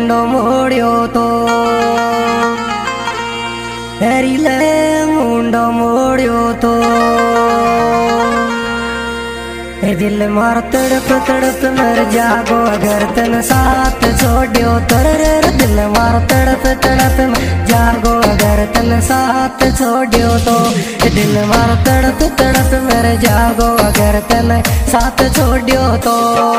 मुंडो मोड़ियो तो हेरीले मुंडो मोड़ियो तो दिल मार तड़प तड़प मर जागो अगर तन साथ छोड़ियो तो दिल मार तड़प तड़प मर जागो अगर तन साथ छोड़ियो तो दिल मार तड़प तड़प मर जागो अगर तन साथ छोड़ियो तो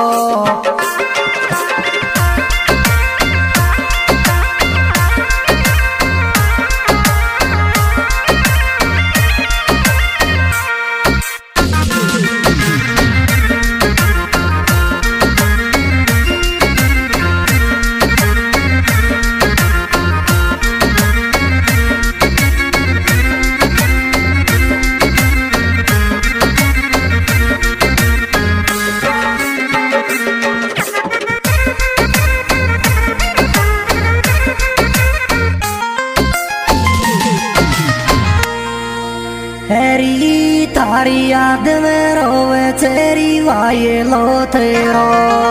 हेरी थारी याद में रोवे तेरी वाये लो तेरो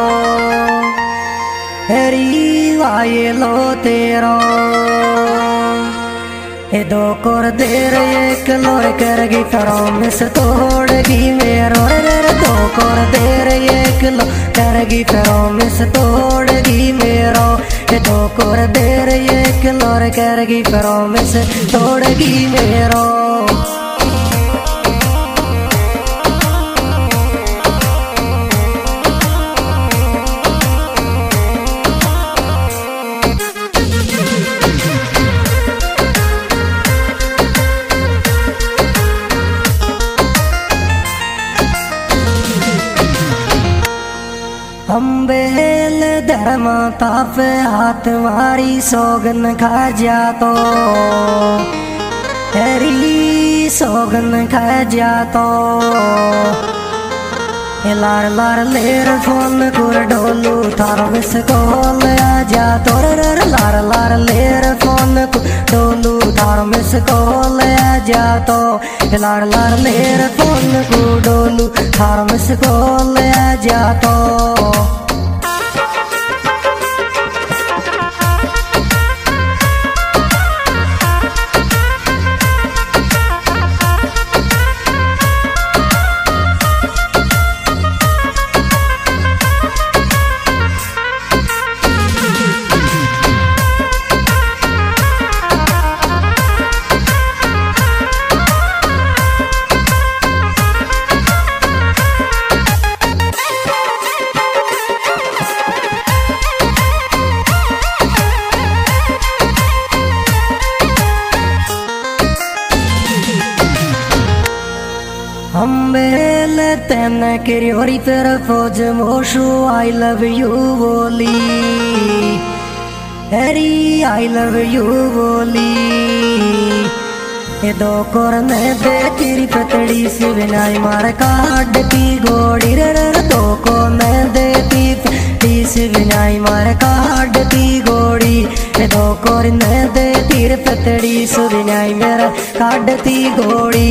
हेरी वाये लो तेरो ये दो कोर देर एक लोर करगी प्रॉमिस तोड़गी मेरो रे दो कोर देर एक लो करगी प्रॉमिस तोड़गी मेरो ये दो कोर देर एक लोर करगी प्रॉमिस तोड़गी मेरो अम्बेल धर्मा ताप हाथ मारी सोगन खा जा तो हेरी सोगन खा जा तो लार लार लेर फोन कुर डोलू थारो मिस कॉल आ जा तो लार लार लेर फोन कुर डोलू थारो मिस कॉल आ जा तो लार लार लेर फोन कुर डोलू थारो मिस कॉल आ जा तो अम्बेल तेन किरियोरी तरफ मोशु आई लव यू बोली हेरी आई लव यू बोली ये दो कोर में दे तेरी पतड़ी सी बिनाई मार काट की गोड़ी रे दो को मैं देती पतड़ी सी बिनाई मार काट की गोड़ी ये दो कोर में दे तेरी पतड़ी सी बिनाई मेरा काटती गोड़ी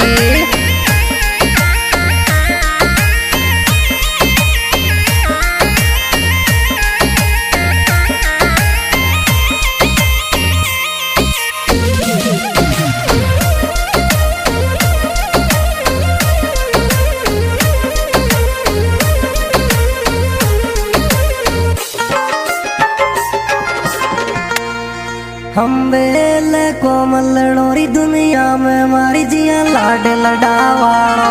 अम्बेल कोमल डोरी दुनिया में मारी जिया लाड लडावाड़ो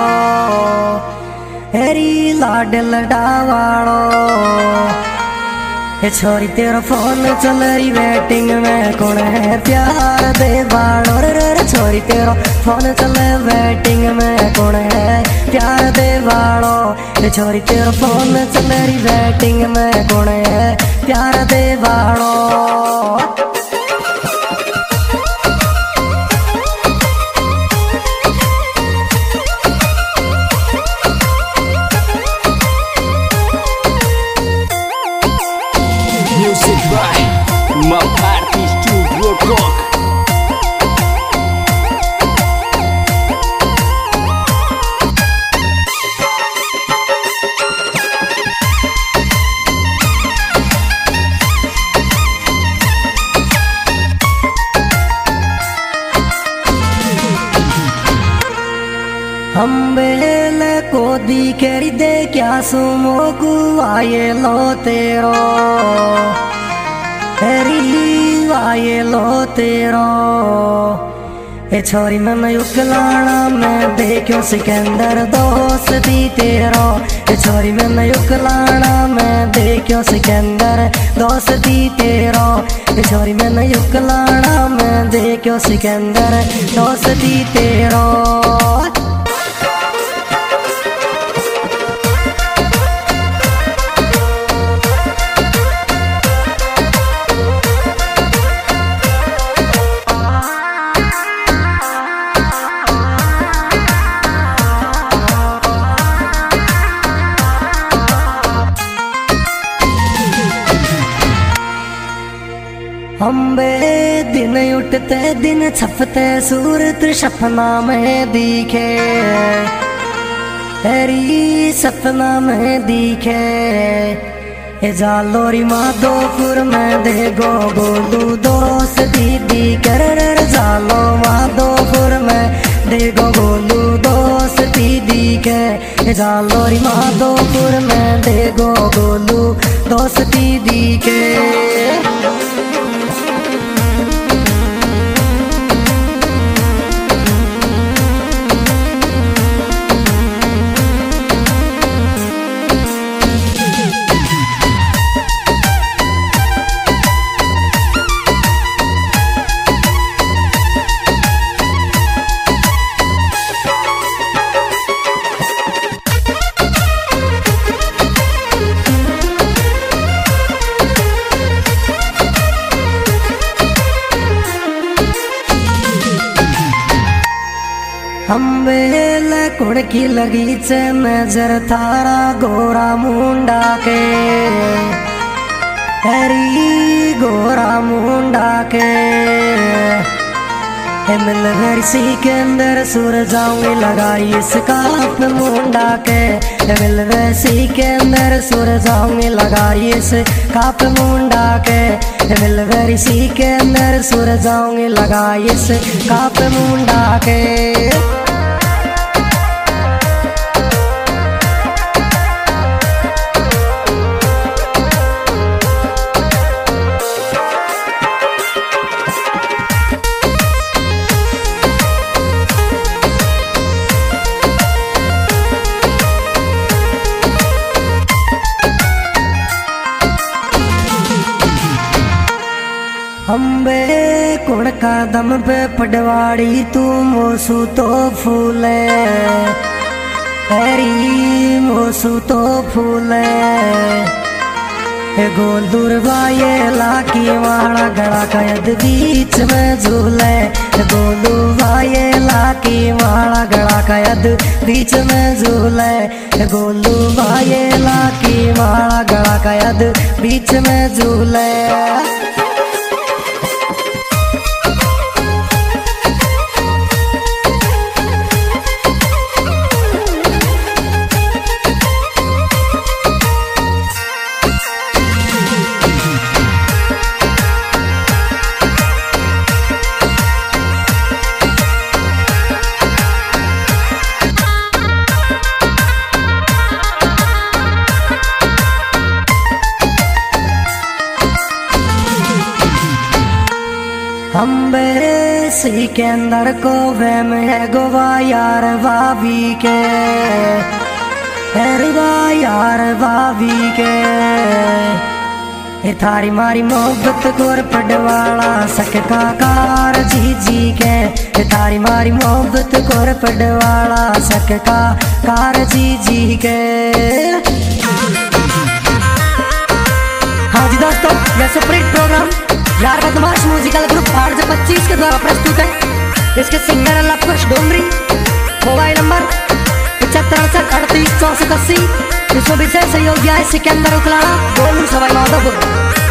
हेरी लाड लडावाड़ो ये छोरी तेरा फोन चल रही वेटिंग में कौन है प्यार दे बाड़ो रे छोरी तेरा फोन चल वेटिंग में कौन है प्यार दे बाड़ो ये छोरी तेरा फोन चल रही वेटिंग में कौन है प्यार दे बाड़ो Music by My Party Studio Rock. हम बेल को दी करी दे क्या सुमो गुआए लो तेरो हरी वाये लो तेरो ए छोरी मन युकलाना में देखो सिकंदर दोस्ती तेरो ए छोरी मन युकलाना में देखो सिकंदर दोस्ती तेरो ए छोरी मन युकलाना में देखो सिकंदर दोस्ती तेरो अम्बे दिन उठते दिन छपते सूरत सपना में दिखे तेरी सपना में दिखे ए जालोरी माधोपुर में देखो गोलू दोस्त दीदी कर जालो माधोपुर में देखो गोलू दोस्त दीदी के ए जालोरी माधोपुर में देखो गोलू दोस्त दीदी के हम बेल कुड़की लगी चे नजर थारा गोरा मुंडा के हरी गोरा मुंडा के मिल वर्षी के अंदर सुर जाऊंगी लगाई इस काप मुंडा के मिल वर्षी के अंदर सुर जाऊंगी लगाई इस काप मुंडा के मिल वर्षी के अंदर सुर जाऊंगी लगाई इस काप मुंडा के अम्बे कुण का दम पे पडवाड़ी तू मोसू तो फूले तेरी मोसू तो फूले गोल दुर्गा ये लाकी वाला गड़ा कयद बीच में झूले गोलू ये लाकी वाला गड़ा कयद बीच में झूले गोलू ये लाकी वाला गड़ा कयद बीच में झूले अम्बे सिकंदर को वे में गोवा यार भाभी के हरवा यार भाभी के थारी मारी मोहब्बत गोर पडवाला सकका कार जी के थारी मारी मोहब्बत गोर पडवाला सकका कार जी के। हाँ जी दोस्तों, यह सुपरहिट प्रोग्राम यार बदमाश म्यूजिकल ग्रुप आरजे 25 के द्वारा प्रस्तुत है। इसके singer Lavkush Dongri. Mobile number 7568 38 6480। इसमें विशेष सहयोगी है सिकंदर उकलाना, गोलू सवाई माधोपुर।